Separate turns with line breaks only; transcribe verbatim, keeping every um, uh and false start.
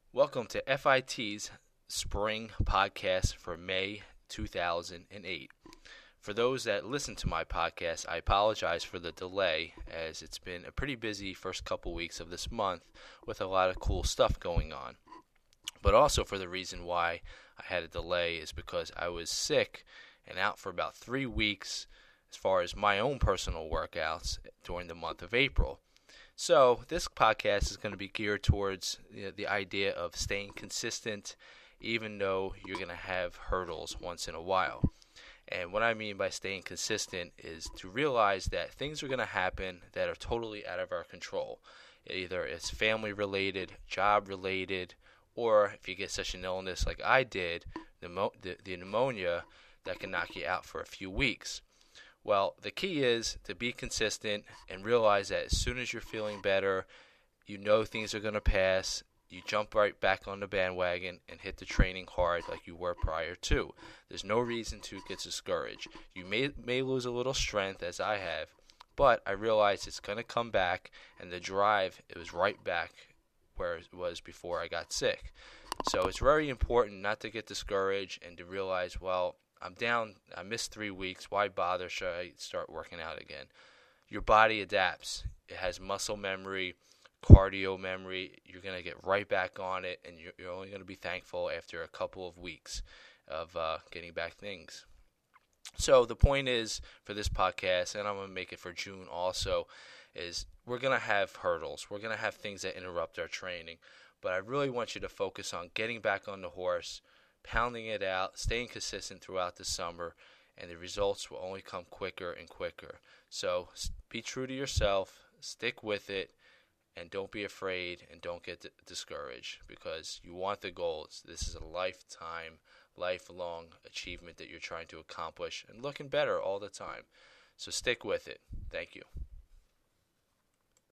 Welcome to F I T's Spring Podcast for May two thousand eight. For those that listen to my podcast, I apologize for the delay as it's been a pretty busy first couple weeks of this month with a lot of cool stuff going on. But also for the reason why I had a delay is because I was sick and out for about three weeks as far as my own personal workouts during the month of April. So this podcast is going to be geared towards you know, the idea of staying consistent even though you're going to have hurdles once in a while. And what I mean by staying consistent is to realize that things are going to happen that are totally out of our control. Either it's family related, job related, or if you get such an illness like I did, the, the, the pneumonia that can knock you out for a few weeks. Well, the key is to be consistent and realize that as soon as you're feeling better, you know things are going to pass, you jump right back on the bandwagon and hit the training hard like you were prior to. There's no reason to get discouraged. You may may lose a little strength, as I have, but I realize it's going to come back, and the drive, it was right back where it was before I got sick. So it's very important not to get discouraged and to realize, well, I'm down, I missed three weeks, why bother, should I start working out again? Your body adapts. It has muscle memory, cardio memory. You're going to get right back on it, and you're, you're only going to be thankful after a couple of weeks of uh, getting back things. So the point is, for this podcast, and I'm going to make it for June also, is we're going to have hurdles. We're going to have things that interrupt our training, but I really want you to focus on getting back on the horse, pounding it out, staying consistent throughout the summer, and the results will only come quicker and quicker. So be true to yourself, stick with it, and don't be afraid and don't get discouraged because you want the goals. This is a lifetime, lifelong achievement that you're trying to accomplish and looking better all the time. So stick with it. Thank you.